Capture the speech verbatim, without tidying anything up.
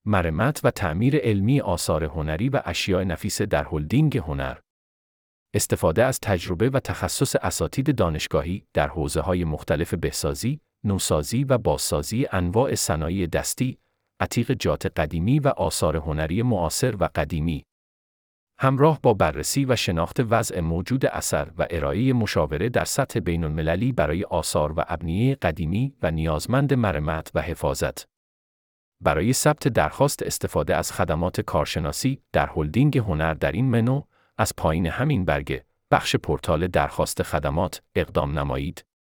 مرمت و تعمیر علمی آثار هنری و اشیاء نفیسه در هلدینگ هنر. استفاده از تجربه و تخصص اساتید دانشگاهی در حوزه‌های مختلف بهسازی، نوسازی و بازسازی انواع صنایع دستی، عتیق جات قدیمی و آثار هنری معاصر و قدیمی. همراه با بررسی و شناخت وضع موجود اثر و ارائه مشاوره در سطح بین‌المللی برای آثار و ابنیه قدیمی و نیازمند مرمت و حفاظت. برای ثبت درخواست استفاده از خدمات کارشناسی در هلدینگ هنر در این منو، از پایین همین برگه، بخش پورتال درخواست خدمات، اقدام نمایید.